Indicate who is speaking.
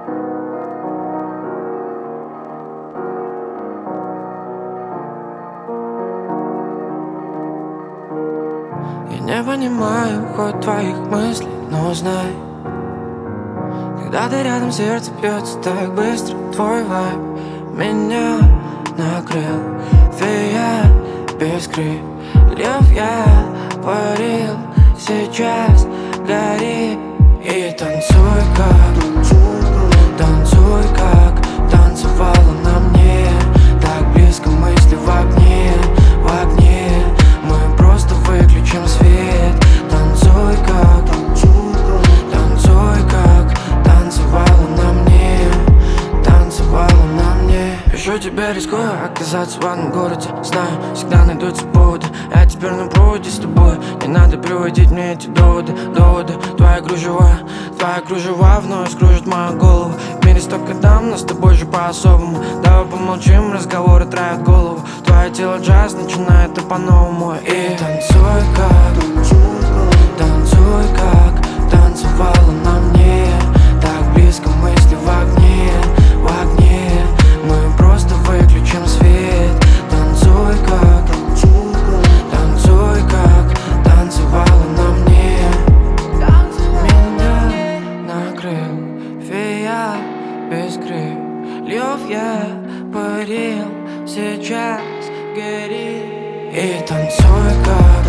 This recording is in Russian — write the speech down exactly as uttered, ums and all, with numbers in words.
Speaker 1: Я не понимаю ход твоих мыслей, но знай, когда ты рядом, сердце бьется так быстро. Твой вайб меня накрыл. Фея без крыльев, я парил. Сейчас гори и танцуй как, танцуй как танцевала на мне. Так близко мысли в огне, в огне. Мы просто выключим свет. Танцуй как, танцуй как танцевала на мне, танцевала на мне. Пишу тебе, рискую оказаться в одном городе. Знаю, всегда найдутся поводы. Я теперь на проводе с тобой. Не надо приводить мне эти доводы, доводы. Твоя кружева, твоя кружева вновь скружит мою голову. В мире столько дам, но с тобой же по-особому. Давай помолчим, разговоры травят голову. Твое тело джаз начинает и по-новому. И танцуй как, танцуй как танцевала на мне. Так близко мысли в огне, в огне. Мы просто выключим свет. Танцуй как, танцуй как танцевала на мне. Меня накрыл фея без крыльев, я парил. Сейчас гори и танцуй как.